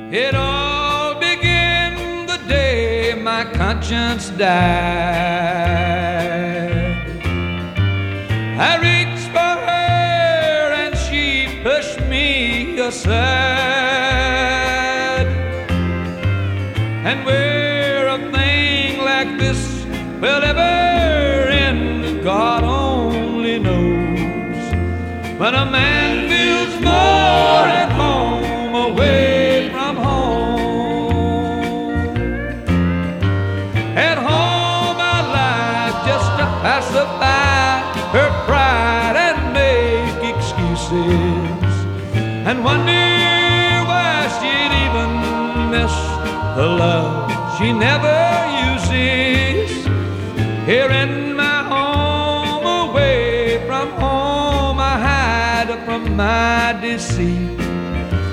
It all began the day my conscience died. I reached for her and she pushed me aside. And where a thing like this will ever end, God only knows. When a man feels more at home away from home. At home I like just to pacify her pride and make excuses, and wonder why she'd even miss the love she never uses. Here in my home, away from home, I hide from my deceit.